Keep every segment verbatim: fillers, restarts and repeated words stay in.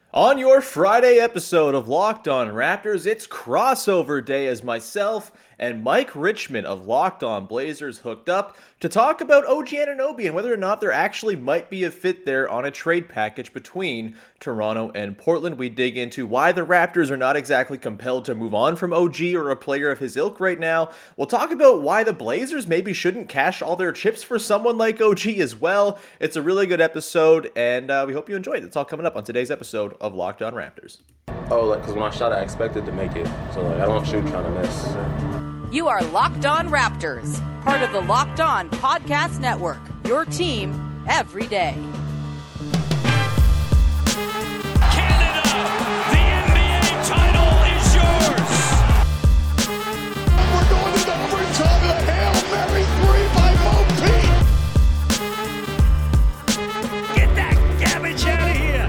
On your Friday episode of Locked On Raptors, it's crossover day as myself and Mike Richmond of Locked On Blazers hooked up to talk about O G Anunoby and whether or not there actually might be a fit there on a trade package between Toronto and Portland. We dig into why the Raptors are not exactly compelled to move on from O G or a player of his ilk right now. We'll talk about why the Blazers maybe shouldn't cash all their chips for someone like O G as well. It's a really good episode, and uh, we hope you enjoy it. It's all coming up on today's episode of Locked On Raptors. Oh, like, because when I shot, I expected to make it. So, like, I don't shoot trying to miss. You are Locked On Raptors, part of the Locked On Podcast Network, your team every day. Canada, the N B A title is yours. We're going to the overtime of the Hail Mary three by Mo Pete. Get that garbage out of here.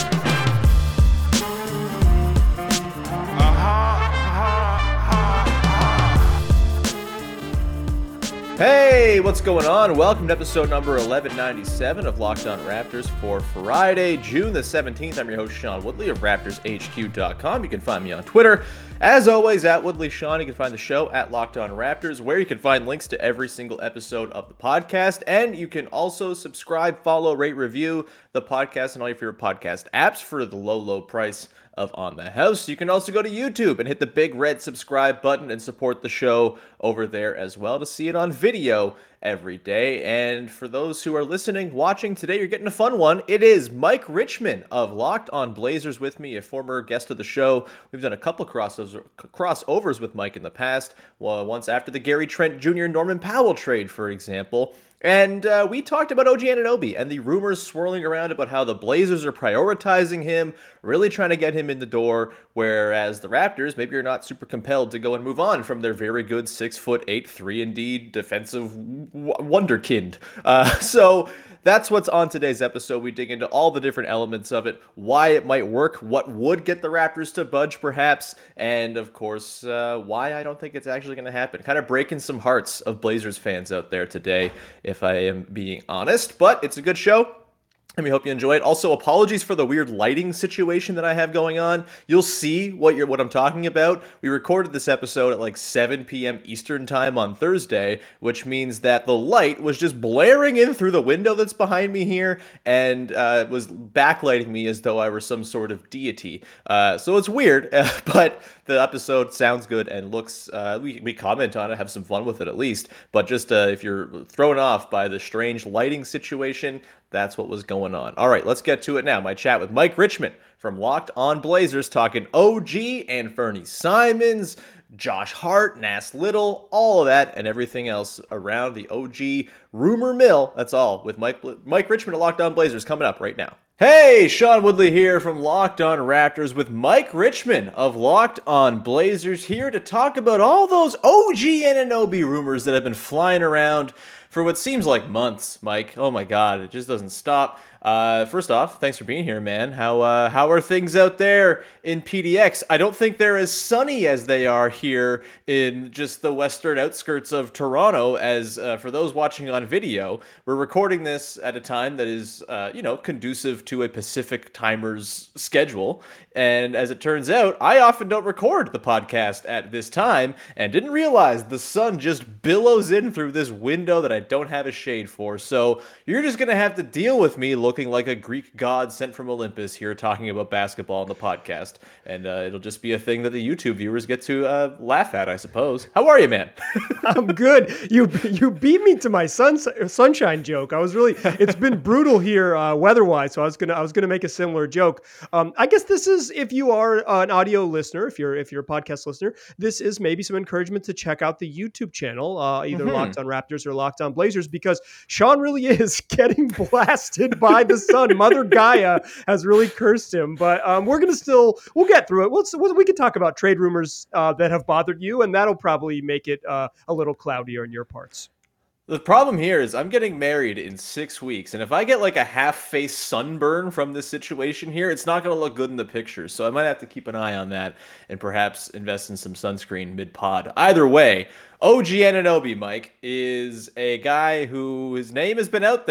Hey, what's going on? Welcome to episode number eleven ninety-seven of Locked On Raptors for Friday, June the seventeenth. I'm your host, Sean Woodley of Raptors H Q dot com. You can find me on Twitter, as always, at Woodley Sean. You can find the show at Locked On Raptors, where you can find links to every single episode of the podcast. And you can also subscribe, follow, rate, review the podcast and all your favorite podcast apps for the low, low price of On the House. You can also go to YouTube and hit the big red subscribe button and support the show over there as well to see it on video every day. And for those who are listening, watching today, you're getting a fun one. It is Mike Richmond of Locked On Blazers with me, a former guest of the show. We've done a couple crossovers, crossovers with Mike in the past. Well, once after the Gary Trent Junior Norman Powell trade, for example. And uh, we talked about O G Anunoby and the rumors swirling around about how the Blazers are prioritizing him, really trying to get him in the door, whereas the Raptors, maybe you're not super compelled to go and move on from their very good six foot eight, three and D defensive w- wonderkind. Uh, so that's what's on today's episode. We dig into all the different elements of it, why it might work, what would get the Raptors to budge perhaps, and of course, uh, why I don't think it's actually going to happen. Kind of breaking some hearts of Blazers fans out there today, if I am being honest, but it's a good show. And we hope you enjoy it. Also, apologies for the weird lighting situation that I have going on. You'll see what you're what I'm talking about. We recorded this episode at like seven p.m. Eastern time on Thursday, which means that the light was just blaring in through the window that's behind me here and uh, was backlighting me as though I were some sort of deity. Uh, so it's weird, uh, but the episode sounds good and looks, uh, we, we comment on it, have some fun with it at least. But just uh, if you're thrown off by the strange lighting situation, that's what was going on. All right, let's get to it now. My chat with Mike Richmond from Locked On Blazers, talking O G and Fernie Simons, Josh Hart, Nas Little, all of that and everything else around the O G rumor mill. That's all with Mike Mike Richmond of Locked On Blazers coming up right now. Hey, Sean Woodley here from Locked On Raptors with Mike Richmond of Locked On Blazers here to talk about all those O G Anunoby rumors that have been flying around for what seems like months, Mike. Oh my God, it just doesn't stop. Uh, first off, thanks for being here, man. How uh, how are things out there in P D X? I don't think they're as sunny as they are here in just the western outskirts of Toronto. As uh, for those watching on video, we're recording this at a time that is, uh, you know, conducive to a Pacific timer's schedule. And as it turns out, I often don't record the podcast at this time and didn't realize the sun just billows in through this window that I don't have a shade for. So you're just going to have to deal with me looking like a Greek god sent from Olympus here talking about basketball on the podcast. And uh, it'll just be a thing that the YouTube viewers get to uh, laugh at, I suppose. How are you, man? I'm good. You you beat me to my sun, sunshine joke. I was really, it's been brutal here uh, weather-wise, so I was gonna I was gonna make a similar joke. Um, I guess this is, if you are an audio listener, if you're if you're a podcast listener, this is maybe some encouragement to check out the YouTube channel, uh, either Mm-hmm. Locked On Raptors or Locked On Blazers, because Sean really is getting blasted by the sun. Mother Gaia has really cursed him, but um, we're gonna still we'll get through it. We'll, we can talk about trade rumors uh, that have bothered you, and that'll probably make it uh, a little cloudier in your parts. The problem here is I'm getting married in six weeks, and if I get like a half-face sunburn from this situation here, it's not going to look good in the pictures. So I might have to keep an eye on that and perhaps invest in some sunscreen mid-pod. Either way, O G Anunoby, Mike, is a guy who his name has been out there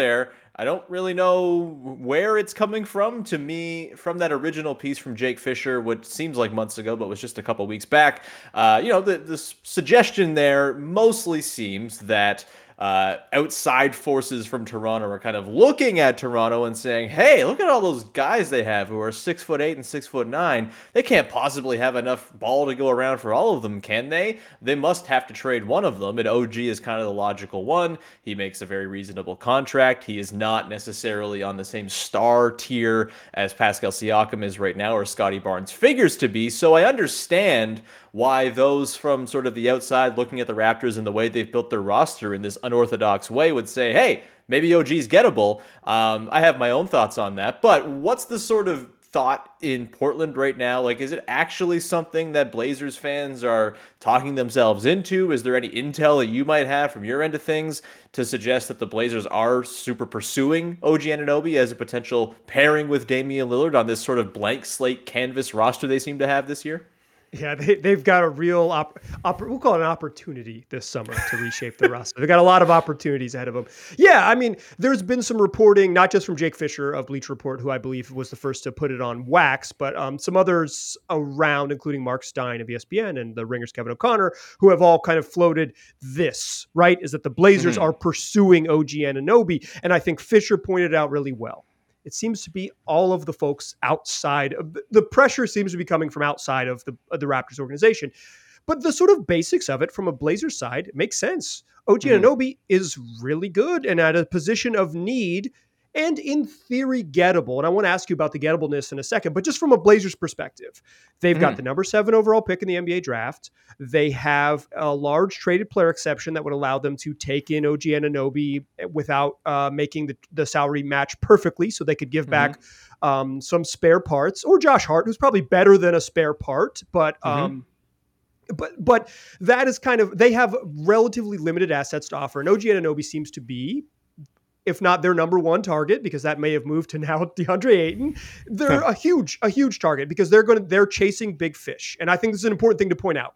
I don't really know where it's coming from. To me, from that original piece from Jake Fisher, what seems like months ago, but was just a couple weeks back, uh, you know, the, the suggestion there mostly seems that uh, outside forces from Toronto are kind of looking at Toronto and saying, hey, look at all those guys they have who are six foot eight and six foot nine. They can't possibly have enough ball to go around for all of them, can they? They must have to trade one of them. And O G is kind of the logical one. He makes a very reasonable contract. He is not necessarily on the same star tier as Pascal Siakam is right now, or Scotty Barnes figures to be. So I understand why those from sort of the outside looking at the Raptors and the way they've built their roster in this unorthodox way would say, hey, maybe O G's gettable. Um, I have my own thoughts on that. But what's the sort of thought in Portland right now? Like, is it actually something that Blazers fans are talking themselves into? Is there any intel that you might have from your end of things to suggest that the Blazers are super pursuing O G Anunoby as a potential pairing with Damian Lillard on this sort of blank slate canvas roster they seem to have this year? Yeah, they, they've got a real, op, op, we'll call it an opportunity this summer to reshape the roster. They've got a lot of opportunities ahead of them. Yeah, I mean, there's been some reporting, not just from Jake Fisher of Bleacher Report, who I believe was the first to put it on wax, but um, some others around, including Mark Stein of E S P N and the Ringer's Kevin O'Connor, who have all kind of floated this, right, is that the Blazers mm-hmm. are pursuing O G Anunoby. And I think Fisher pointed out really well. It seems to be all of the folks outside of the pressure seems to be coming from outside of the, of the Raptors organization. But the sort of basics of it from a Blazers side, it makes sense. O G mm. Anunoby is really good and at a position of need and in theory gettable. And I want to ask you about the gettableness in a second, but just from a Blazers perspective, they've mm. got the number seven overall pick in the N B A draft. They have a large traded player exception that would allow them to take in O G Anunoby without uh, making the, the salary match perfectly. So they could give mm-hmm. back um, some spare parts, or Josh Hart, who's probably better than a spare part, but, mm-hmm. um, But but that is kind of, they have relatively limited assets to offer. And O G Anunoby seems to be, if not their number one target, because that may have moved to now DeAndre Ayton, they're a huge, a huge target because they're going to, they're chasing big fish. And I think this is an important thing to point out.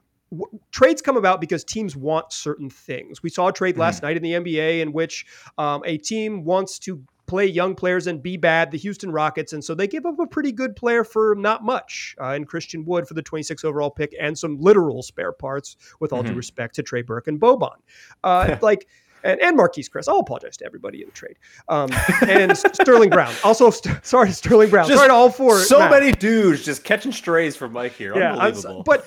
W- trades come about because teams want certain things. We saw a trade last mm. night in the N B A in which um, a team wants to play young players and be bad, the Houston Rockets. And so they give up a pretty good player for not much uh, in Christian Wood for the twenty-sixth overall pick and some literal spare parts, with all mm-hmm. due respect to Trey Burke and Boban. Uh, like, And, and Marquise Chris. I'll apologize to everybody in the trade. Um, and Sterling Brown. Also, st- sorry to Sterling Brown. Just sorry to all four. So Matt. many dudes just catching strays from Mike here. Yeah, Unbelievable. but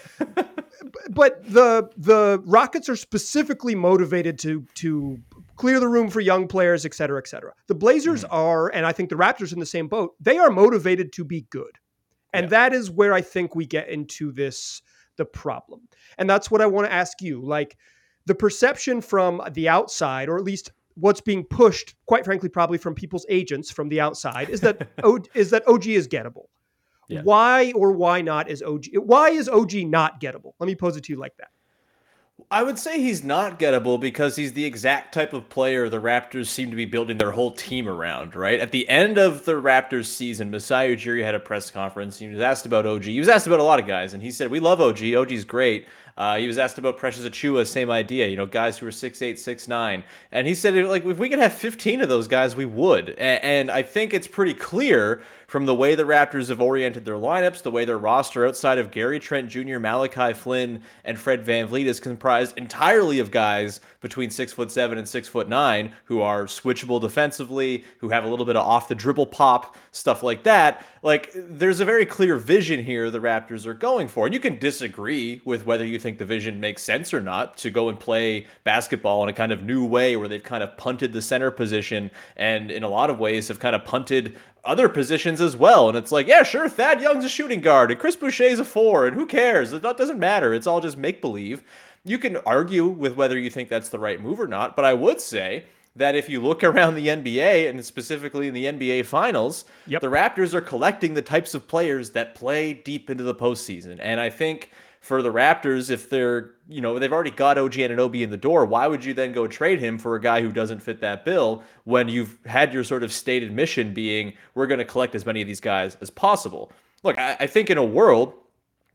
but the the Rockets are specifically motivated to to clear the room for young players, et cetera, et cetera. The Blazers mm-hmm. are, and I think the Raptors in the same boat, they are motivated to be good. And yeah. that is where I think we get into this, the problem. And that's what I want to ask you. Like, the perception from the outside, or at least what's being pushed, quite frankly, probably from people's agents from the outside, is that o, is that O G is gettable. Yeah. Why or why not is O G? Why is O G not gettable? Let me pose it to you like that. I would say he's not gettable because he's the exact type of player the Raptors seem to be building their whole team around, right? At the end of the Raptors season, Masai Ujiri had a press conference. He was asked about O G. He was asked about a lot of guys, and he said, we love O G. O G's great. Uh, he was asked about Precious Achiuwa, same idea, you know, guys who are six eight, six nine. And he said, like, if we could have fifteen of those guys, we would. And, and I think it's pretty clear from the way the Raptors have oriented their lineups, the way their roster outside of Gary Trent Junior, Malachi Flynn, and Fred VanVleet is comprised entirely of guys between six foot seven and six foot nine who are switchable defensively, who have a little bit of off the dribble pop, stuff like that. Like, there's a very clear vision here the Raptors are going for. And you can disagree with whether you think the vision makes sense or not to go and play basketball in a kind of new way where they've kind of punted the center position and in a lot of ways have kind of punted other positions as well. And it's like, yeah, sure, Thad Young's a shooting guard and Chris Boucher's a four, and who cares? It doesn't matter. It's all just make-believe. You can argue with whether you think that's the right move or not, but I would say that if you look around the N B A, and specifically in the N B A Finals, yep. the Raptors are collecting the types of players that play deep into the postseason. And I think for the Raptors, if they're, you know, they've already got O G Anunoby in the door, why would you then go trade him for a guy who doesn't fit that bill when you've had your sort of stated mission being, we're going to collect as many of these guys as possible? Look, I, I think in a world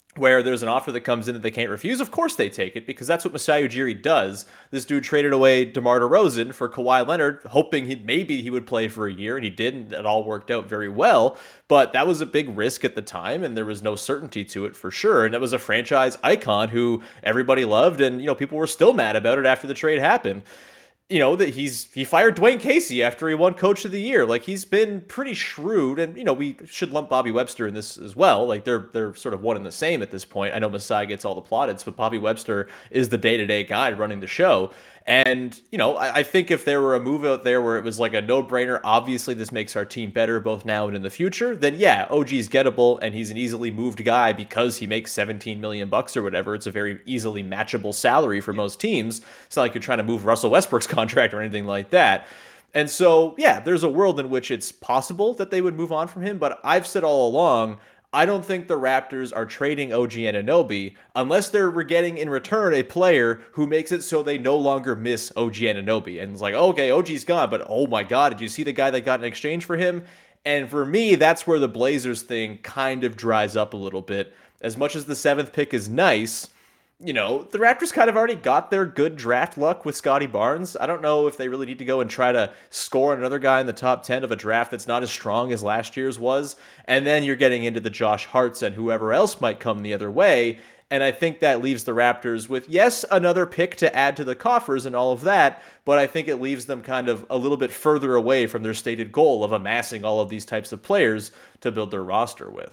where there's an offer that comes in that they can't refuse, of course they take it because that's what Masai Ujiri does. This dude traded away DeMar DeRozan for Kawhi Leonard, hoping he maybe he would play for a year, and he did, and it all worked out very well. But that was a big risk at the time, and there was no certainty to it for sure. And it was a franchise icon who everybody loved, and you know people were still mad about it after the trade happened. You know, that he's he fired Dwayne Casey after he won Coach of the Year. Like, he's been pretty shrewd, and you know, we should lump Bobby Webster in this as well. Like, they're they're sort of one and the same at this point. I know Masai gets all the plaudits, but Bobby Webster is the day-to-day guy running the show. And, you know, I, I think if there were a move out there where it was like a no-brainer, obviously this makes our team better both now and in the future, then yeah, O G's gettable, and he's an easily moved guy because he makes seventeen million bucks or whatever. It's a very easily matchable salary for most teams. It's not like you're trying to move Russell Westbrook's contract or anything like that. And so, yeah, there's a world in which it's possible that they would move on from him, but I've said all along, I don't think the Raptors are trading O G Anunoby unless they're getting in return a player who makes it so they no longer miss O G Anunoby. And it's like, okay, O G's gone, but oh my God, did you see the guy that got in exchange for him? And for me, that's where the Blazers thing kind of dries up a little bit. As much as the seventh pick is nice, you know, the Raptors kind of already got their good draft luck with Scotty Barnes. I don't know if they really need to go and try to score another guy in the top ten of a draft that's not as strong as last year's was. And then you're getting into the Josh Harts and whoever else might come the other way. And I think that leaves the Raptors with, yes, another pick to add to the coffers and all of that, but I think it leaves them kind of a little bit further away from their stated goal of amassing all of these types of players to build their roster with.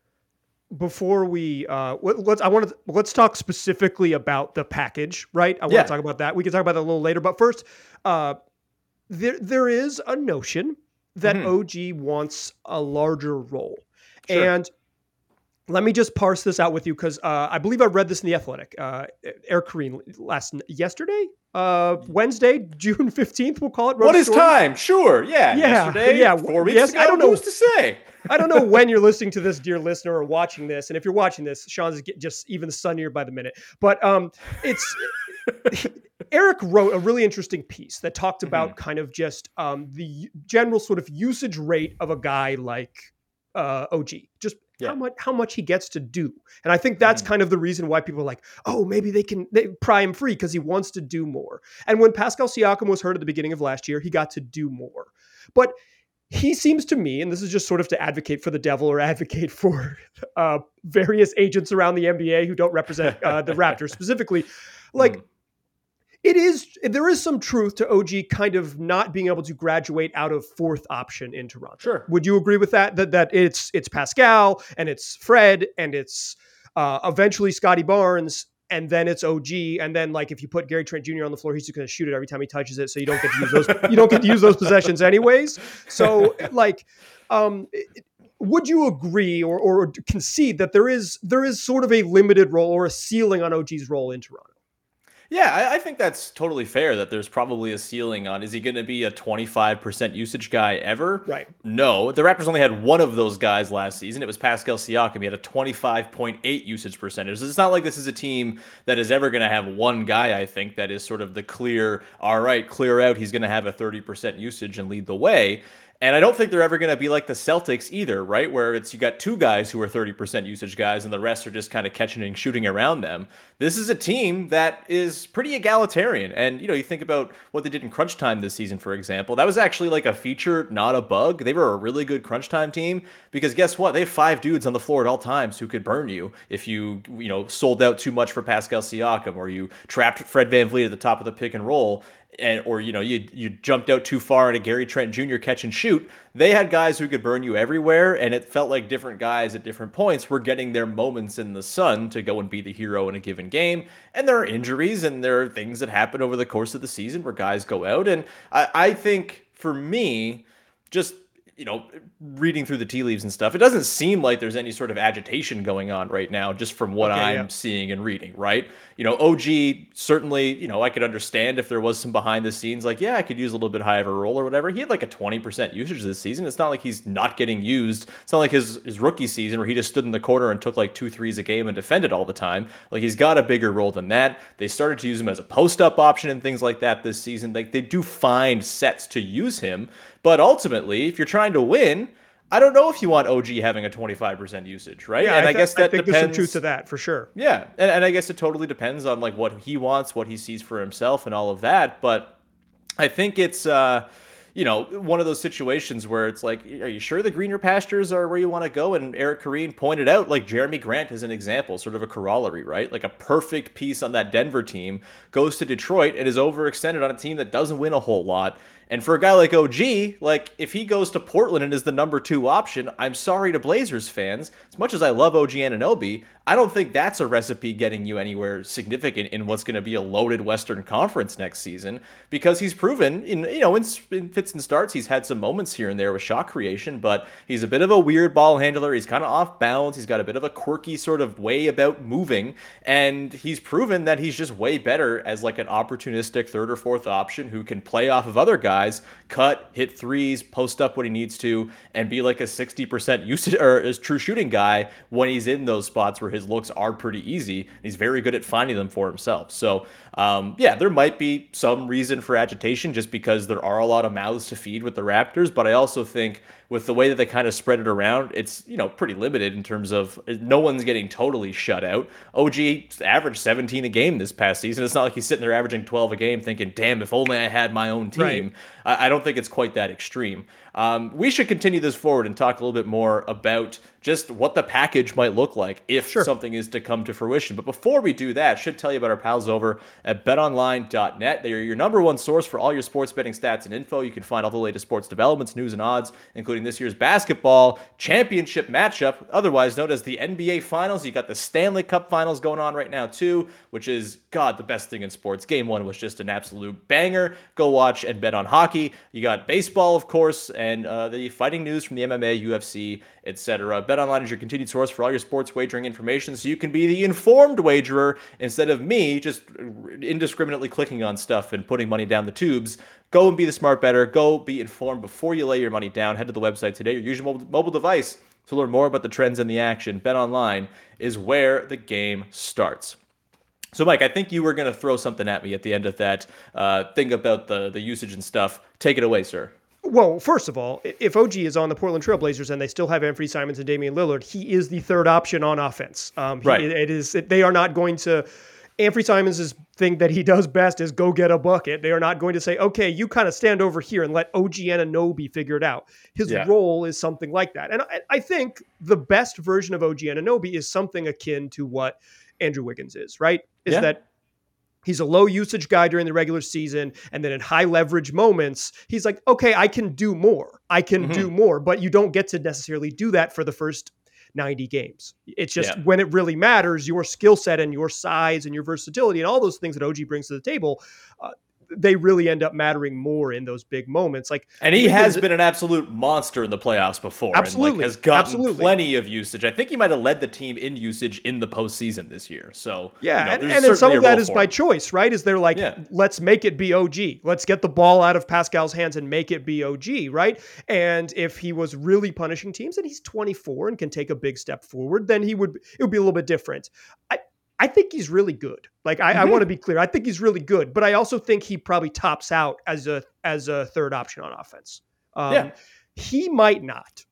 Before we uh let's I want to let's talk specifically about the package, right? I want Yeah. to talk about that. We can talk about that a little later, but first, uh there there is a notion that Mhm. O G wants a larger role. Sure. And let me just parse this out with you because uh, I believe I read this in The Athletic. Uh, Eric Koreen last yesterday, uh, Wednesday, June fifteenth, we'll call it. wrote What a is story. time? Sure. Yeah. Yeah, Yesterday, yeah, four weeks yes, ago. I don't know. Who's to say? I don't know when you're listening to this, dear listener, or watching this. And if you're watching this, Sean's get- just even sunnier by the minute. But um, it's Eric wrote a really interesting piece that talked about Mm-hmm. kind of just um, the general sort of usage rate of a guy like uh, O G, just Yeah. how much how much he gets to do. And I think that's Mhm. kind of the reason why people are like, oh, maybe they can they pry him free because he wants to do more. And when Pascal Siakam was hurt at the beginning of last year, he got to do more. But he seems to me, and this is just sort of to advocate for the devil or advocate for uh, various agents around the N B A who don't represent uh, the Raptors specifically, like Mhm. it is, there is some truth to O G kind of not being able to graduate out of fourth option in Toronto. Sure. Would you agree with that? That that it's it's Pascal and it's Fred and it's uh, eventually Scotty Barnes. And then it's O G, and then like if you put Gary Trent Junior on the floor, he's just going to shoot it every time he touches it, so you don't get to use those. You don't get to use those possessions anyways. So like, um, it- would you agree or or concede that there is there is sort of a limited role or a ceiling on O G's role in Toronto? Yeah, I, I think that's totally fair that there's probably a ceiling on, is he going to be a twenty-five percent usage guy ever? Right. No. The Raptors only had one of those guys last season. It was Pascal Siakam. He had a twenty-five point eight usage percentage. So it's not like this is a team that is ever going to have one guy, I think, that is sort of the clear, all right, clear out. He's going to have a thirty percent usage and lead the way. And I don't think they're ever going to be like the Celtics either, right? Where it's you got two guys who are thirty percent usage guys and the rest are just kind of catching and shooting around them. This is a team that is pretty egalitarian. And, you know, you think about what they did in crunch time this season, for example. That was actually like a feature, not a bug. They were a really good crunch time team because guess what? They have five dudes on the floor at all times who could burn you if you, you know, sold out too much for Pascal Siakam or you trapped Fred VanVleet at the top of the pick and roll. And or you know you you jumped out too far into Gary Trent Junior catch and shoot. They had guys who could burn you everywhere, and it felt like different guys at different points were getting their moments in the sun to go and be the hero in a given game. And there are injuries and there are things that happen over the course of the season where guys go out. And I, I think for me, just you know, reading through the tea leaves and stuff, it doesn't seem like there's any sort of agitation going on right now, just from what Okay, I'm yeah. seeing and reading, right? You know, O G, certainly, you know, I could understand if there was some behind the scenes, like, yeah, I could use a little bit higher of a role or whatever. He had like a twenty percent usage this season. It's not like he's not getting used. It's not like his, his rookie season where he just stood in the corner and took like two threes a game and defended all the time. Like, he's got a bigger role than that. They started to use him as a post-up option and things like that this season. Like, they do find sets to use him. But ultimately, if you're trying to win, I don't know if you want O G having a twenty-five percent usage, right? Yeah, and I, I, th- guess that I think depends. there's some truth to that for sure. Yeah, and, and I guess it totally depends on like what he wants, what he sees for himself, and all of that. But I think it's, uh, you know, one of those situations where it's like, are you sure the greener pastures are where you want to go? And Eric Koreen pointed out, like Jeremy Grant as an example, sort of a corollary, right? Like a perfect piece on that Denver team goes to Detroit and is overextended on a team that doesn't win a whole lot. And for a guy like O G, like if he goes to Portland and is the number two option, I'm sorry to Blazers fans. As much as I love O G Anunoby, I don't think that's a recipe getting you anywhere significant in what's going to be a loaded Western Conference next season, because he's proven in, you know, in, in fits and starts, he's had some moments here and there with shot creation, but he's a bit of a weird ball handler. He's kind of off balance. He's got a bit of a quirky sort of way about moving, and he's proven that he's just way better as like an opportunistic third or fourth option who can play off of other guys, cut, hit threes, post up when he needs to, and be like a sixty percent usage or a true shooting guy when he's in those spots where his looks are pretty easy. He's very good at finding them for himself. So um, yeah, there might be some reason for agitation just because there are a lot of mouths to feed with the Raptors, but I also think with the way that they kind of spread it around, it's, you know, pretty limited in terms of no one's getting totally shut out. O G averaged seventeen a game this past season. It's not like he's sitting there averaging twelve a game thinking, damn, if only I had my own team. Right. I, I don't think it's quite that extreme. Um, we should continue this forward and talk a little bit more about just what the package might look like if Sure. something is to come to fruition. But before we do that, I should tell you about our pals over at bet online dot net. They are your number one source for all your sports betting stats and info. You can find all the latest sports developments, news, and odds, including this year's basketball championship matchup, otherwise known as the N B A Finals. You got the Stanley Cup Finals going on right now, too, which is, God, the best thing in sports. Game one was just an absolute banger. Go watch and bet on hockey. You got baseball, of course, and uh, the fighting news from the M M A, U F C, et cetera. BetOnline is your continued source for all your sports wagering information, so you can be the informed wagerer instead of me just indiscriminately clicking on stuff and putting money down the tubes. Go and be the smart bettor. Go be informed before you lay your money down. Head to the website today, your usual mobile device, to learn more about the trends and the action. BetOnline is where the game starts. So, Mike, I think you were going to throw something at me at the end of that uh, thing about the, the usage and stuff. Take it away, sir. Well, first of all, if O G is on the Portland Trail Blazers and they still have Anthony Simons and Damian Lillard, he is the third option on offense. Um, he, right. It, it is. It, they are not going to. Anthony Simons' thing that he does best is go get a bucket. They are not going to say, okay, you kind of stand over here and let O G Anunoby figure it out. His Yeah. role is something like that. And I, I think the best version of O G Anunoby is something akin to what Andrew Wiggins is, right? Is Yeah. that he's a low usage guy during the regular season. And then in high leverage moments, he's like, okay, I can do more. I can Mm-hmm. do more, but you don't get to necessarily do that for the first ninety games. It's just Yeah. when it really matters, your skill set and your size and your versatility and all those things that O G brings to the table, uh, they really end up mattering more in those big moments. Like, And he Wiggins- has been an absolute monster in the playoffs before. Absolutely. And like has gotten Absolutely. plenty of usage. I think he might have led the team in usage in the postseason this year. So Yeah, you know, and, there's and then some certainly of a that role is for by him. choice, right? Is they're like, Yeah. let's make it be O G. Let's get the ball out of Pascal's hands and make it be O G, right? And if he was really punishing teams and he's twenty-four and can take a big step forward, then he would it would be a little bit different. I I think he's really good. Like I, I want to be clear. I think he's really good, but I also think he probably tops out as a as a third option on offense. Um, Yeah. He might not.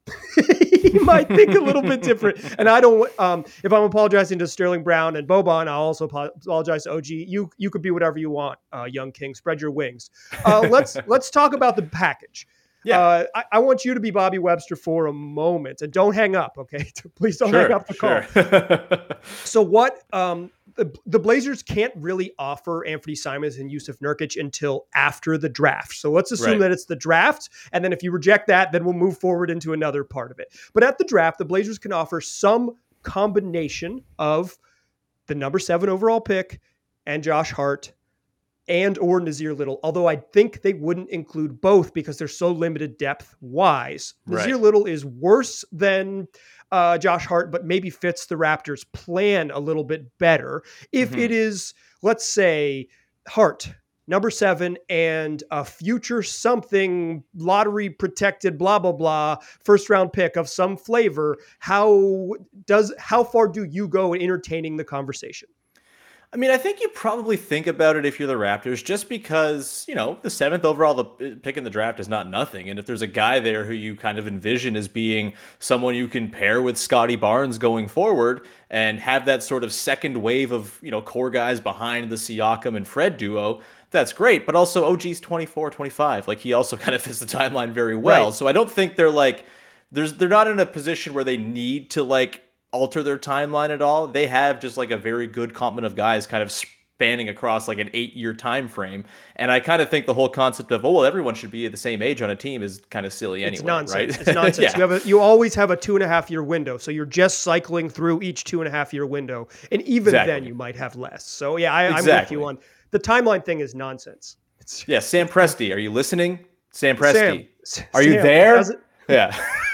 He might think a little bit different. And I don't, um, if I'm apologizing to Sterling Brown and Boban, I'll also apologize to O G. You you could be whatever you want, uh, young king. Spread your wings. Uh, let's let's talk about the package. Yeah. Uh, I, I want you to be Bobby Webster for a moment, and don't hang up, okay? Please don't Sure, hang up the call. sure. So what um, the, the Blazers can't really offer Anthony Simons and Yusuf Nurkic until after the draft. So let's assume Right. that it's the draft. And then if you reject that, then we'll move forward into another part of it. But at the draft, the Blazers can offer some combination of the number seven overall pick and Josh Hart and or Nasir Little, although I think they wouldn't include both because they're so limited depth-wise. Right. Nasir Little is worse than uh, Josh Hart, but maybe fits the Raptors' plan a little bit better. If Mhm. it is, let's say, Hart, number seven, and a future something, lottery-protected, blah, blah, blah, first-round pick of some flavor, how does how far do you go in entertaining the conversation? I mean, I think you probably think about it if you're the Raptors, just because, you know, the seventh overall the, pick in the draft is not nothing. And if there's a guy there who you kind of envision as being someone you can pair with Scotty Barnes going forward and have that sort of second wave of, you know, core guys behind the Siakam and Fred duo, that's great. But also O G's twenty-four, twenty-five. Like, he also kind of fits the timeline very well. Right. So I don't think they're like, there's, they're not in a position where they need to like, alter their timeline at all. They have just like a very good complement of guys kind of spanning across like an eight year time frame. And I kind of think the whole concept of, oh, well, everyone should be at the same age on a team is kind of silly anyway. It's nonsense. Right? It's nonsense. Yeah. You have a, you always have a two and a half year window. So you're just cycling through each two and a half year window. And even Exactly. then you might have less. So yeah, I, Exactly. I'm with you on the timeline thing is nonsense. It's, Yeah. Sam Presti, are you listening? Sam Presti, Sam, are you Sam, there? how's it- Yeah.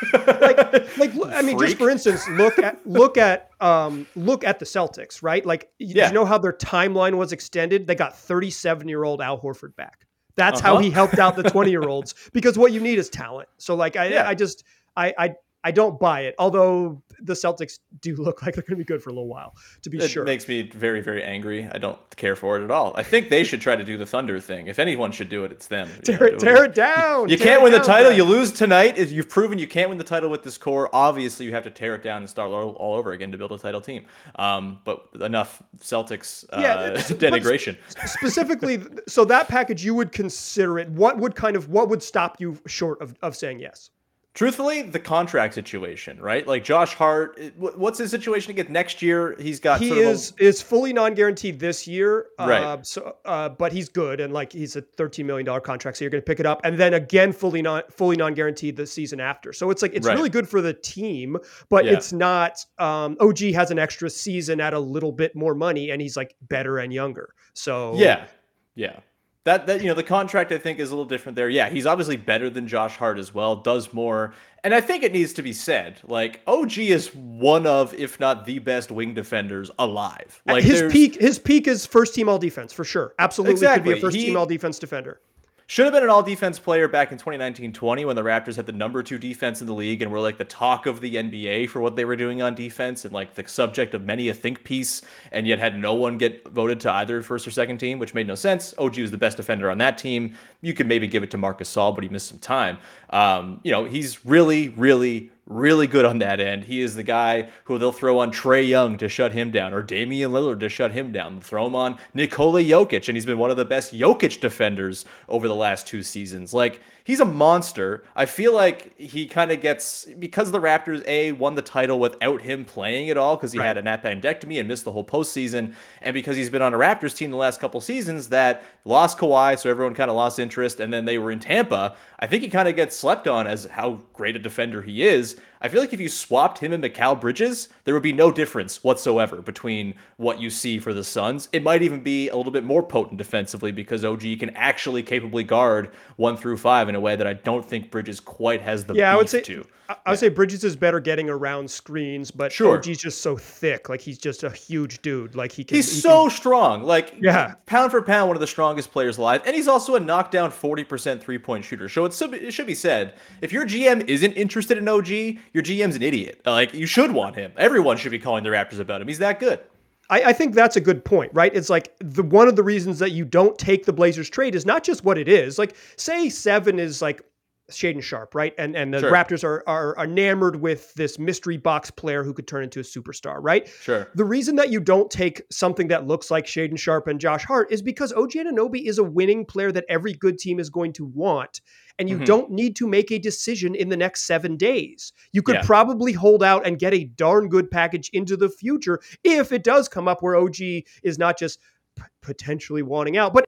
like, like I mean, just Freak. for instance, look at look at um look at the Celtics, right? Like, y- Yeah. you know how their timeline was extended? They got thirty-seven year old Al Horford back. That's how Uh-huh. he helped out the twenty year olds because what you need is talent. So like, I Yeah. I just I I I don't buy it. Although the Celtics do look like they're going to be good for a little while, to be It sure. makes me very, very angry. I don't care for it at all. I think they should try to do the Thunder thing. If anyone should do it, it's them. You tear know, it, tear it down. You tear can't it win the down, title. Brad. You lose tonight. If you've proven you can't win the title with this core, obviously you have to tear it down and start all, all over again to build a title team. Um, but enough Celtics uh, Yeah, it's- but denigration. Specifically, so that package, you would consider it. What would kind of what would stop you short of, of saying yes? Truthfully, the contract situation, right? Like Josh Hart, it- wh- what's his situation again? Next year, he's got He sort of a- is is fully non-guaranteed this year, Right. Uh, so, uh, but he's good, and like he's a thirteen million dollar contract, so you're going to pick it up, and then again fully non fully non-guaranteed the season after. So it's like it's Right. really good for the team, but Yeah. it's not. Um, O G has an extra season at a little bit more money, and he's like better and younger. So Yeah, yeah. That that you know the contract I think is a little different there. Yeah, he's obviously better than Josh Hart as well. Does more, and I think it needs to be said. Like O G is one of, if not the best wing defenders alive. At Like his there's- peak, his peak is first team all defense for sure. Absolutely, could be Exactly. a first He- team all defense defender. Should have been an all-defense player back in twenty nineteen twenty when the Raptors had the number two defense in the league and were like the talk of the N B A for what they were doing on defense and like the subject of many a think piece, and yet had no one get voted to either first or second team, which made no sense. O G was the best defender on that team. You could maybe give it to Marc Gasol, but he missed some time. Um, you know, he's really, really, really good on that end. He is the guy who they'll throw on Trae Young to shut him down, or Damian Lillard to shut him down. They'll throw him on Nikola Jokic, and he's been one of the best Jokic defenders over the last two seasons. Like, he's a monster. I feel like he kind of gets, because the Raptors, A, won the title without him playing at all, because he Right. had an appendectomy and missed the whole postseason, and because he's been on a Raptors team the last couple seasons that lost Kawhi, so everyone kind of lost interest, and then they were in Tampa. I think he kind of gets slept on as how great a defender he is. I feel like if you swapped him and Mikal Bridges, there would be no difference whatsoever between what you see for the Suns. It might even be a little bit more potent defensively because O G can actually capably guard one through five in a way that I don't think Bridges quite has the Yeah, I beef would say to. I I would say Bridges is better getting around screens, but Sure. O G's just so thick. Like he's just a huge dude. Like he can. He's he so can- strong. Like, Yeah. pound for pound, one of the strongest players alive. And he's also a knockdown forty percent three-point shooter. So it should, be, it should be said, if your G M isn't interested in O G, your G M's an idiot. Like, you should want him. Everyone should be calling the Raptors about him. He's that good. I, I think that's a good point, right? It's like the one of the reasons that you don't take the Blazers trade is not just what it is. Like, say seven is like Shaden Sharp, right? And and the Sure. Raptors are are enamored with this mystery box player who could turn into a superstar, right? Sure. The reason that you don't take something that looks like Shaden Sharp and Josh Hart is because O G Anunoby is a winning player that every good team is going to want. And you Mhm. don't need to make a decision in the next seven days. You could Yeah. probably hold out and get a darn good package into the future if it does come up where O G is not just p- potentially wanting out, but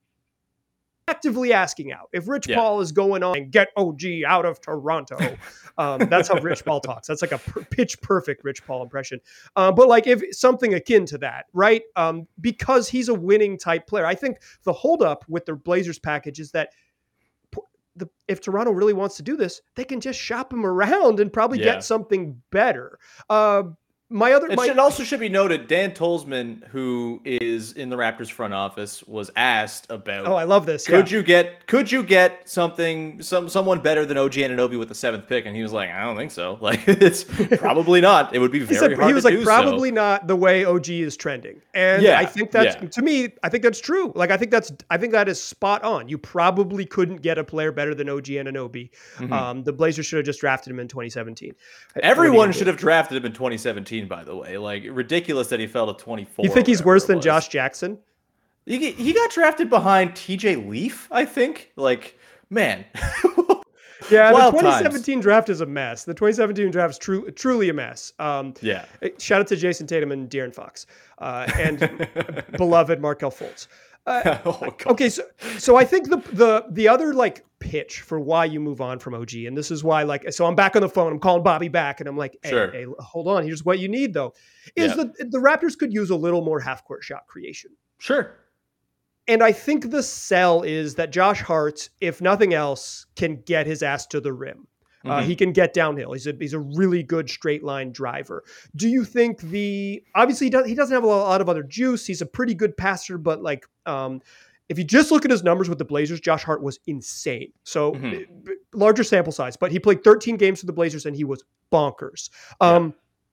actively asking out. If Rich Yeah. Paul is going on and get O G out of Toronto, um, that's how Rich Paul talks. That's like a per- pitch perfect Rich Paul impression. Uh, but like if something akin to that, right? Um, because he's a winning type player. I think the holdup with the Blazers package is that p- the, if Toronto really wants to do this, they can just shop him around and probably Yeah. get something better. Uh, My other, It my, should also should be noted, Dan Tolzman, who is in the Raptors front office, was asked about. oh, I love this. Could yeah. you get could you get something some someone better than O G Anunoby with the seventh pick? And he was like, I don't think so. Like it's probably not. It would be He, very said, hard he was to like do probably so. not the way O G is trending, and Yeah, I think that's yeah. to me. I think that's true. Like I think that's I think that is spot on. You probably couldn't get a player better than O G Anunoby. Mm-hmm. Um, the Blazers should have just drafted him in twenty seventeen. Everyone should have drafted him in twenty seventeen. By the way, like ridiculous that he fell to twenty-four. You think he's whatever worse it than was. Josh Jackson? He he got drafted behind T J Leaf, I think. Like man. Yeah, Wild the times. twenty seventeen draft is a mess. The twenty seventeen draft is true, truly a mess. Um, Yeah. Shout out to Jason Tatum and De'Aaron Fox uh, and beloved Markelle Fultz. Uh, Oh, God. okay, so so I think the the the other like pitch for why you move on from O G, and this is why like so I'm back on the phone. I'm calling Bobby back, and I'm like, hey, Sure. hey hold on. Here's what you need though, is Yeah. that the Raptors could use a little more half court shot creation. Sure. And I think the sell is that Josh Hart, if nothing else, can get his ass to the rim. Uh, Mhm. he can get downhill. He's a he's a really good straight line driver. Do you think the obviously he, does, he doesn't have a lot of other juice. He's a pretty good passer, but like um, if you just look at his numbers with the Blazers, Josh Hart was insane. So Mhm. b- b- larger sample size, but he played thirteen games for the Blazers and he was bonkers. Um,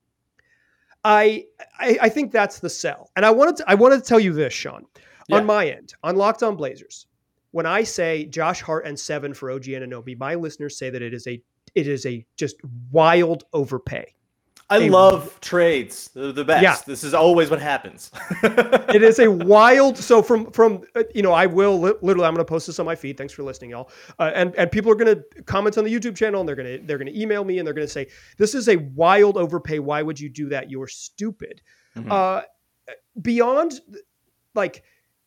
I, I I think that's the sell. And I wanted to I wanted to tell you this, Sean. Yeah. On my end, on Locked On Blazers, when I say Josh Hart and seven for O G Anunoby, my listeners say that it is a it is a just wild overpay. I a- love trades. They're the best. Yeah. This is always what happens. It is a wild. So from from uh, you know, I will li- literally. I'm going to post this on my feed. Thanks for listening, y'all. Uh, and and people are going to comment on the YouTube channel, and they're going to they're going to email me, and they're going to say this is a wild overpay. Why would you do that? You're stupid. Mhm. Uh, beyond like.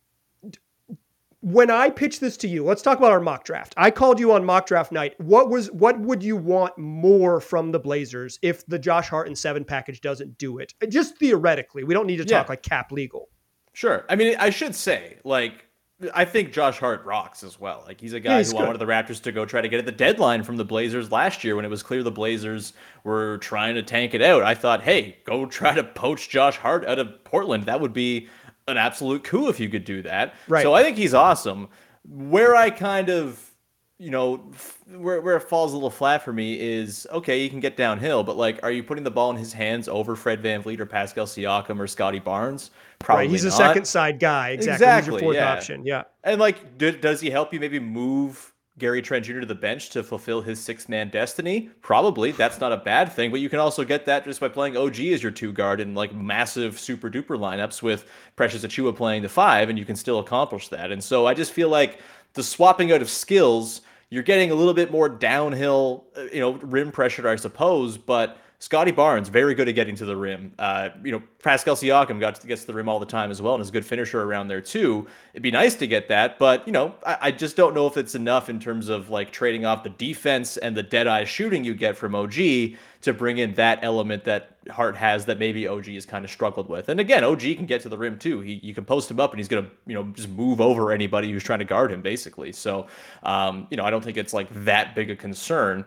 When I pitched this to you, let's talk about our mock draft. I called you on mock draft night. What was what would you want more from the Blazers if the Josh Hart and seven package doesn't do it? Just theoretically, we don't need to Yeah. talk like cap legal. Sure. I mean, I should say, like, I think Josh Hart rocks as well. Like, he's a guy Yeah, he's who good. wanted the Raptors to go try to get at the deadline from the Blazers last year when it was clear the Blazers were trying to tank it out. I thought, hey, go try to poach Josh Hart out of Portland. That would be an absolute coup if you could do that. Right. So I think he's awesome. Where I kind of, you know, f- where, where it falls a little flat for me is, okay, you can get downhill, but like, are you putting the ball in his hands over Fred VanVleet or Pascal Siakam or Scotty Barnes? Probably Right, he's a not. second side guy. Exactly. He's Exactly, your fourth yeah. option. Yeah. And like, do, does he help you maybe move Gary Trent Junior to the bench to fulfill his six-man destiny? Probably. That's not a bad thing, but you can also get that just by playing O G as your two guard in like massive super duper lineups with Precious Achiuwa playing the five, and you can still accomplish that. And so I just feel like the swapping out of skills, you're getting a little bit more downhill, uh, you know, rim pressure, I suppose, but Scotty Barnes, very good at getting to the rim. Uh, you know, Pascal Siakam got to, gets to the rim all the time as well, and is a good finisher around there too. It'd be nice to get that, but you know, I, I just don't know if it's enough in terms of like trading off the defense and the dead eye shooting you get from O G to bring in that element that Hart has that maybe O G has kind of struggled with. And again, O G can get to the rim too. He you can post him up and he's gonna you know just move over anybody who's trying to guard him basically. So um, you know, I don't think it's like that big a concern.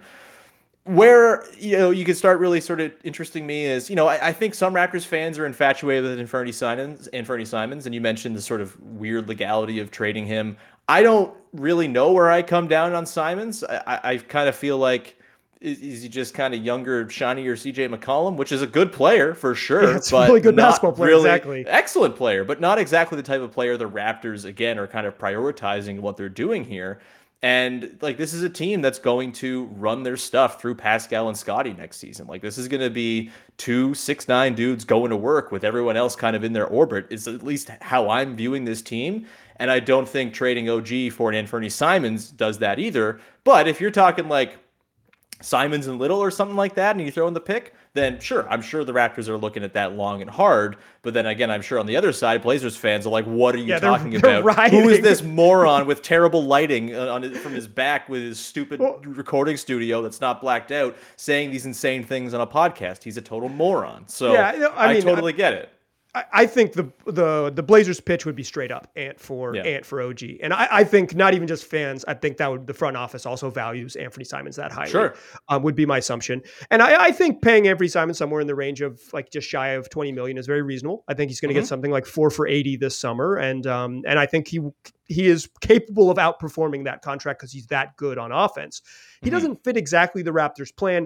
Where you know you can start really sort of interesting me is you know I, I think some Raptors fans are infatuated with Anfernee Simons, Anfernee Simons, and you mentioned the sort of weird legality of trading him. I don't really know where I come down on Simons. I, I, I kind of feel like is, is he just kind of younger, shinier C J McCollum, which is a good player for sure, Yeah, it's a but really good not basketball player, really- exactly. excellent player, but not exactly the type of player the Raptors again are kind of prioritizing what they're doing here. And like this is a team that's going to run their stuff through Pascal and Scotty next season. Like this is going to be two six nine dudes going to work with everyone else kind of in their orbit. Is at least how I'm viewing this team. And I don't think trading O G for an Anfernee Simons does that either. But if you're talking like Simons and Little or something like that, and you throw in the pick, then sure, I'm sure the Raptors are looking at that long and hard. But then again, I'm sure on the other side, Blazers fans are like, "What are you Yeah, they're- talking they're about? Who is rioting." this moron with terrible lighting uh, on his, from his back with his stupid Well- recording studio that's not blacked out, saying these insane things on a podcast? He's a total moron." So Yeah, I know- I I, mean, totally get it. I, I think the the the Blazers pitch would be straight up Ant for Yeah. Ant for O G, and I, I think not even just fans. I think that would the front office also values Anthony Simons that highly. Sure. Um, would be my assumption, and I, I think paying Anthony Simons somewhere in the range of like just shy of twenty million is very reasonable. I think he's going to Mhm. get something like four for eighty this summer, and um and I think he he is capable of outperforming that contract because he's that good on offense. He Mhm. doesn't fit exactly the Raptors' plan.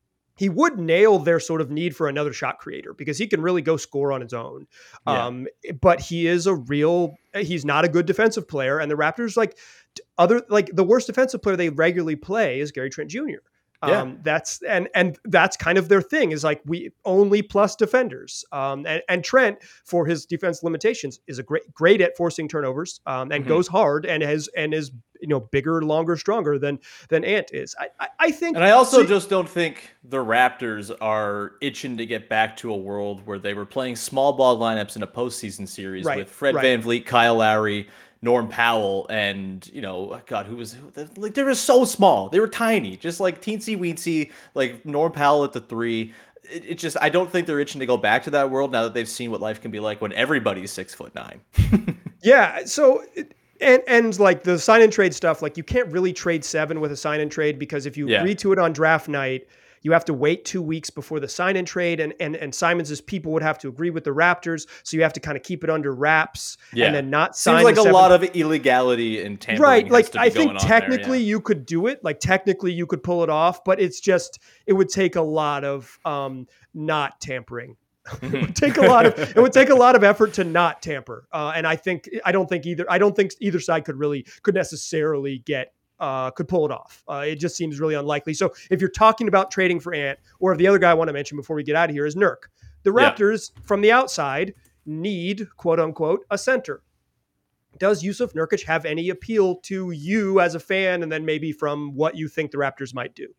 He would nail their sort of need for another shot creator because he can really go score on his own. Yeah. Um, but he is a real, he's not a good defensive player. And the Raptors, like other, like the worst defensive player they regularly play is Gary Trent Junior Yeah. Um, that's, and, and that's kind of their thing is like we only plus defenders. Um, and, and Trent for his defense limitations is a great, great at forcing turnovers, um, and Mhm. goes hard and has, and is, you know, bigger, longer, stronger than, than Ant is. I, I, I think, And I also so- just don't think the Raptors are itching to get back to a world where they were playing small ball lineups in a postseason series Right, with Fred right. VanVleet, Kyle Lowry, Norm Powell, and, you know, God, who was, who, like, they were so small. They were tiny, just like teensy weensy, like Norm Powell at the three. It, it just, I don't think they're itching to go back to that world now that they've seen what life can be like when everybody's six foot nine. Yeah. So, it- and and like the sign and trade stuff, like you can't really trade seven with a sign and trade because if you Yeah. agree to it on draft night, you have to wait two weeks before the sign and trade, and and and Simons's people would have to agree with the Raptors, so you have to kind of keep it under wraps and then not sign. Seems like the a seven- lot of illegality and tampering. right. has Like to be I going think on there, technically yeah. you could do it. Like technically you could pull it off, but it's just it would take a lot of um not tampering. It would take a lot of it would take a lot of effort to not tamper, uh, and I think I don't think either I don't think either side could really could necessarily get uh, could pull it off. Uh, it just seems really unlikely. So if you're talking about trading for Ant, or the other guy I want to mention before we get out of here is Nurk. The Yeah. Raptors from the outside need quote unquote a center. Does Yusuf Nurkic have any appeal to you as a fan, and then maybe from what you think the Raptors might do?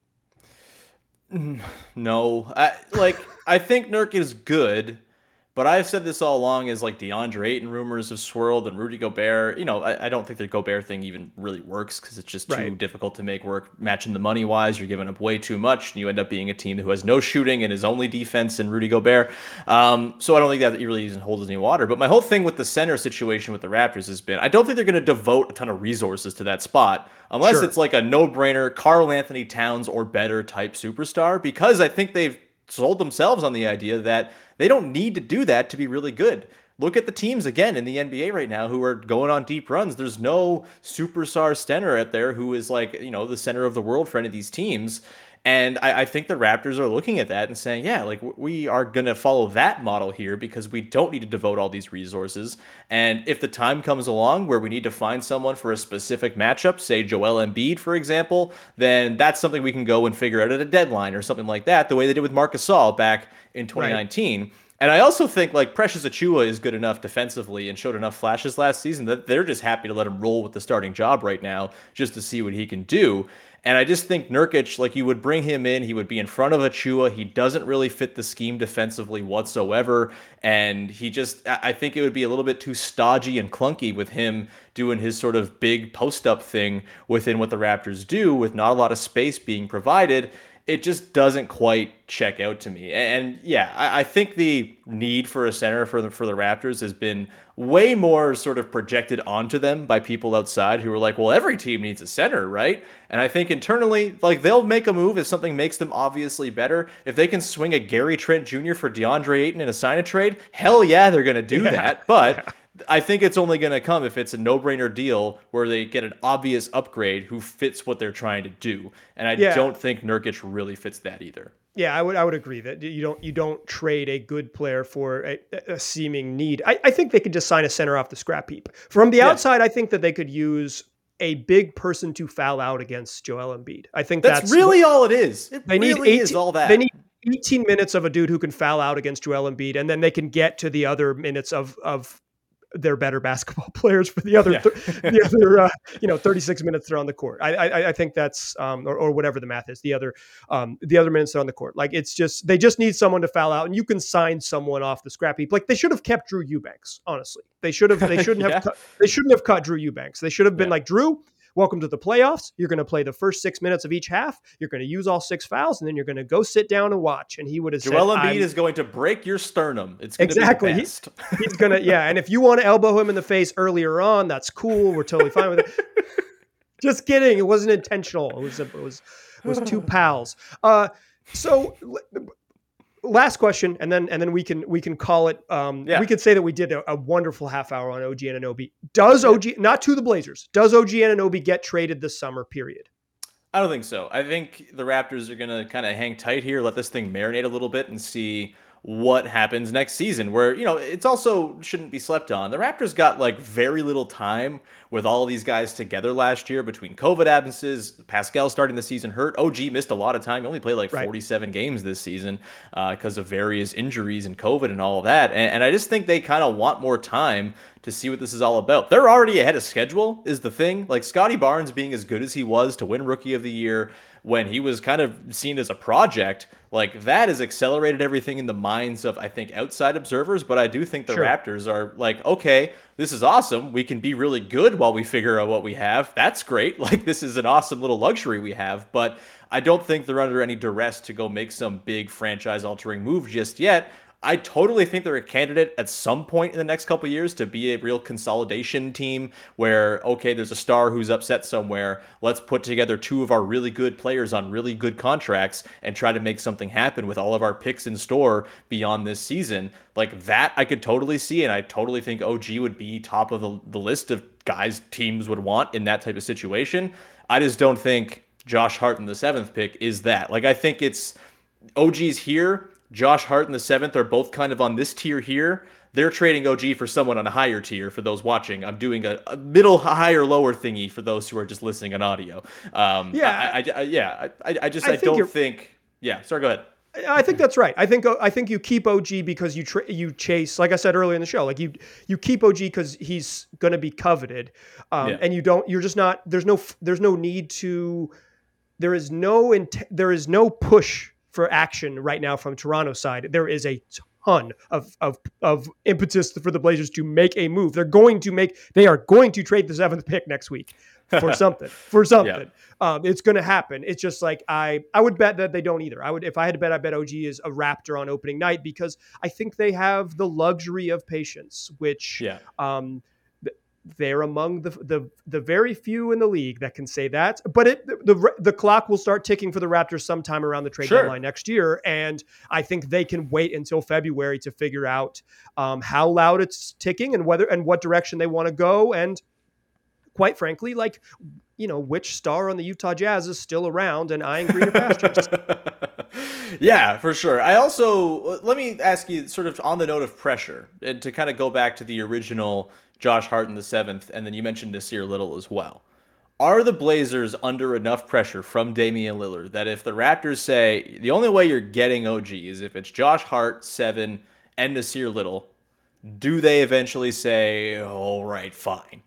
No, I like I think Nurk is good, but I've said this all along as like DeAndre Ayton rumors have swirled and Rudy Gobert. You know, I, I don't think the Gobert thing even really works because it's just too Right. difficult to make work. Matching the money wise, you're giving up way too much, and you end up being a team who has no shooting and is only defense and Rudy Gobert. Um, so I don't think that really even holds any water. But my whole thing with the center situation with the Raptors has been I don't think they're going to devote a ton of resources to that spot. Unless Sure. it's like a no-brainer, Karl Anthony Towns or better type superstar, because I think they've sold themselves on the idea that they don't need to do that to be really good. Look at the teams again in the N B A right now who are going on deep runs. There's no superstar center out there who is like, you know, the center of the world for any of these teams. And I, I think the Raptors are looking at that and saying, yeah, like w- we are going to follow that model here because we don't need to devote all these resources. And if the time comes along where we need to find someone for a specific matchup, say Joel Embiid, for example, then that's something we can go and figure out at a deadline or something like that, the way they did with Marc Gasol back in twenty nineteen. And I also think like Precious Achiuwa is good enough defensively and showed enough flashes last season that they're just happy to let him roll with the starting job right now just to see what he can do. And I just think Nurkic, like you would bring him in, he would be in front of Achiuwa. He doesn't really fit the scheme defensively whatsoever. And he just, I I think it would be a little bit too stodgy and clunky with him doing his sort of big post-up thing within what the Raptors do with not a lot of space being provided. It just doesn't quite check out to me. And yeah, I, I think the need for a center for the for the Raptors has been way more sort of projected onto them by people outside who are like, well, every team needs a center, right? And I think internally, like they'll make a move if something makes them obviously better. If they can swing a Gary Trent Junior for DeAndre Ayton in a sign a trade, hell yeah, they're gonna do Yeah. that. But I think it's only going to come if it's a no-brainer deal where they get an obvious upgrade who fits what they're trying to do. And I Yeah. don't think Nurkic really fits that either. Yeah, I would I would agree that you don't you don't trade a good player for a, a seeming need. I, I think they could just sign a center off the scrap heap. From the Yeah. outside, I think that they could use a big person to foul out against Joel Embiid. I think That's, that's, really all it is. It they need really eighteen, is all that. They need eighteen minutes of a dude who can foul out against Joel Embiid, and then they can get to the other minutes of of their better basketball players for the other Yeah. the other uh, you know thirty-six minutes they're on the court. I I, I think that's um or, or whatever the math is. The other um the other minutes they're on the court. Like it's just they just need someone to foul out, and you can sign someone off the scrap heap. Like they should have kept Drew Eubanks. Honestly, they should have. They shouldn't Yeah. have. Cut, they shouldn't have cut Drew Eubanks. They should have been Yeah. like Drew. welcome to the playoffs. You're going to play the first six minutes of each half. You're going to use all six fouls, and then you're going to go sit down and watch. And he would have said, Joel Embiid is going to break your sternum. It's going exactly. to be the best. He, he's going to, yeah. And if you want to elbow him in the face earlier on, that's cool. We're totally fine with it. Just kidding. It wasn't intentional. It was, it was, it was two pals. Uh, so last question, and then and then we can we can call it. Um, yeah. We could say that we did a, a wonderful half hour on O G Anunoby. Does O G not to the Blazers? Does O G Anunoby get traded this summer? Period. I don't think so. I think the Raptors are going to kind of hang tight here, let this thing marinate a little bit, and see what happens next season. Where, you know, it's also shouldn't be slept on. The Raptors got like very little time with all of these guys together last year between COVID absences, Pascal starting the season hurt. O G missed a lot of time. He only played like right. forty-seven games this season uh, because of various injuries and COVID and all of that. And, and I just think they kind of want more time to see what this is all about. They're already ahead of schedule is the thing. Like Scotty Barnes being as good as he was to win Rookie of the Year when he was kind of seen as a project, like that has accelerated everything in the minds of, I think, outside observers. But I do think the sure. Raptors are like, okay, this is awesome. We can be really good while we figure out what we have. That's great. Like this is an awesome little luxury we have. But I don't think they're under any duress to go make some big franchise altering move just yet. I totally think they're a candidate at some point in the next couple of years to be a real consolidation team where, okay, there's a star who's upset somewhere. Let's put together two of our really good players on really good contracts and try to make something happen with all of our picks in store beyond this season. Like that I could totally see, and I totally think O G would be top of the, the list of guys teams would want in that type of situation. I just don't think Josh Hart in the seventh pick is that. Like I think it's O G's here. Josh Hart and the seventh are both kind of on this tier here. They're trading O G for someone on a higher tier for those watching. I'm doing a, a middle, higher, lower thingy for those who are just listening on audio. Um, yeah, I, I, I, yeah. I, I just I, I don't think think. Yeah, sorry. Go ahead. I think that's right. I think I think you keep O G because you tra- you chase, like I said earlier in the show, like you you keep O G because he's going to be coveted, um, yeah. and you don't. You're just not. There's no. There's no need to. There is no. Int- there is no push for action right now from Toronto's side. There is a ton of, of, of impetus for the Blazers to make a move. They're going to make, they are going to trade the seventh pick next week for something, for something. Yeah. Um, it's going to happen. It's just like, I, I would bet that they don't either. I would, if I had to bet, I bet O G is a Raptor on opening night because I think they have the luxury of patience, which, yeah. um, they're among the, the the very few in the league that can say that. But it the the clock will start ticking for the Raptors sometime around the trade sure. deadline next year, and I think they can wait until February to figure out um, how loud it's ticking and whether and what direction they want to go. And quite frankly, like you know, which star on the Utah Jazz is still around and eyeing greener pastures. Yeah, for sure. I also let me ask you, sort of on the note of pressure, and to kind of go back to the original Josh Hart in the seventh, and then you mentioned Nasir Little as well. Are the Blazers under enough pressure from Damian Lillard that if the Raptors say the only way you're getting O G is if it's Josh Hart, seven, and Nasir Little, do they eventually say, all right, fine?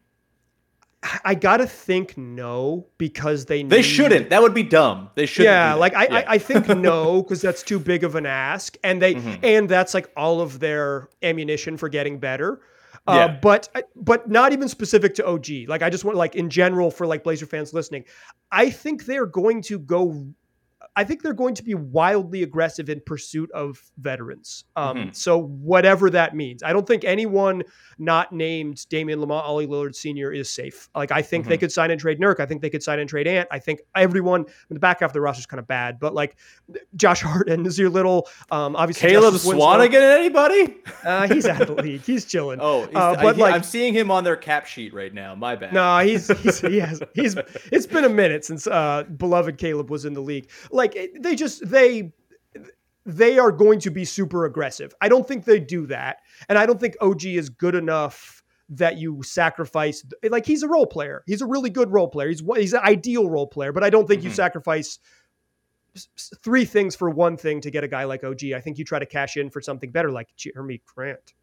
I gotta think no, because they they need... shouldn't. That would be dumb. They shouldn't. Yeah, like I, yeah. I I think no, because that's too big of an ask, and they mm-hmm. and that's like all of their ammunition for getting better. Uh, yeah. But but not even specific to O G. Like I just want like in general for like Blazer fans listening, I think they're going to go. I think they're going to be wildly aggressive in pursuit of veterans. Um, mm-hmm. So whatever that means, I don't think anyone not named Damian Lamont Ollie Lillard Senior is safe. Like I think mm-hmm. they could sign and trade Nurk. I think they could sign and trade Ant. I think everyone in the back half of the roster is kind of bad, but like Josh Hart and Nasir Little, um, obviously Caleb Swanigan, anybody? Uh, he's out of the league. He's chilling. Oh, he's, uh, but I, like I'm seeing him on their cap sheet right now. My bad. No, he's he's he has he's. It's been a minute since uh, beloved Caleb was in the league. Like they just they they are going to be super aggressive. I don't think they do that, and I don't think O G is good enough that you sacrifice. Like he's a role player. He's a really good role player. He's he's an ideal role player, but I don't think mm-hmm. you sacrifice three things for one thing to get a guy like O G. I think you try to cash in for something better, like Jeremy Grant.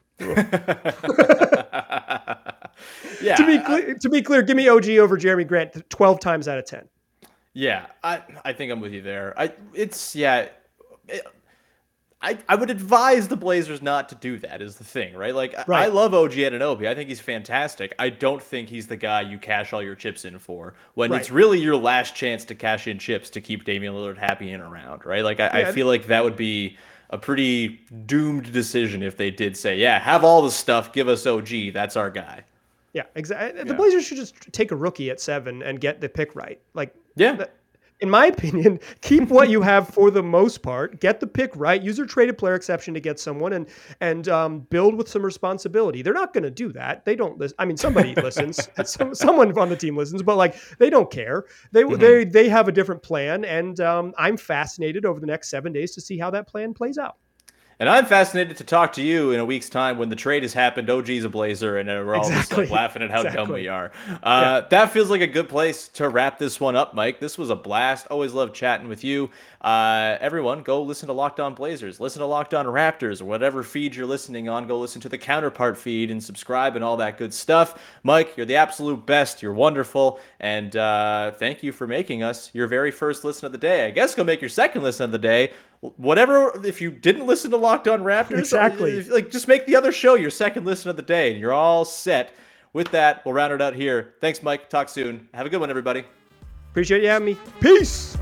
Yeah. To be clear, to be clear, give me O G over Jeremy Grant twelve times out of ten. Yeah, I I think I'm with you there. I it's yeah. It, I, I would advise the Blazers not to do that is the thing, right? Like, Right. I love O G Anunoby. I think he's fantastic. I don't think he's the guy you cash all your chips in for when Right. it's really your last chance to cash in chips to keep Damian Lillard happy and around, right? Like, I, Yeah. I feel like that would be a pretty doomed decision if they did say, yeah, have all the stuff, give us O G, that's our guy. Yeah, exactly. The Yeah. Blazers should just take a rookie at seven and get the pick right. Like, Yeah. th- in my opinion, keep what you have for the most part. Get the pick right. Use your traded player exception to get someone, and and um, build with some responsibility. They're not going to do that. They don't listen. I mean, somebody listens. Some, someone on the team listens, but like they don't care. They Mm-hmm. they they have a different plan, and um, I'm fascinated over the next seven days to see how that plan plays out. And I'm fascinated to talk to you in a week's time when the trade has happened. O G's a Blazer, and we're all just Exactly. like laughing at how dumb Exactly. we are. Uh, That feels like a good place to wrap this one up, Mike. This was a blast. Always love chatting with you. Uh, everyone, go listen to Locked On Blazers, listen to Locked On Raptors, or whatever feed you're listening on. Go listen to the Counterpart feed and subscribe and all that good stuff. Mike, you're the absolute best. You're wonderful, and uh, thank you for making us your very first listen of the day. I guess go make your second listen of the day. Whatever, if you didn't listen to Locked On Raptors, Exactly. like just make the other show your second listen of the day, and you're all set. With that, we'll round it out here. Thanks, Mike. Talk soon. Have a good one, everybody. Appreciate you having me. Peace.